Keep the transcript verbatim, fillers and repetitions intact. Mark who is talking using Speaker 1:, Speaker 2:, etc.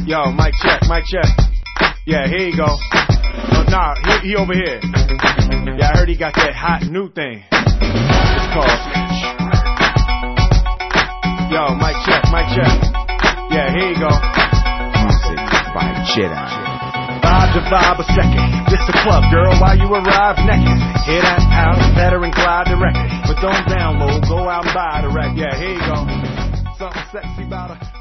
Speaker 1: Yo, mic check, mic check. Yeah, here you go. Oh, nah, he, he over here. Yeah, I heard he got that hot new thing. It's called. Yo, mic check, mic check. Yeah, here you go.
Speaker 2: Music by Jedi.
Speaker 1: Vibe to vibe a second. This a club, girl, while you arrive naked. Hear that house, better and glide the record. But don't download, go out and buy the record. Yeah, here you go. Something sexy about a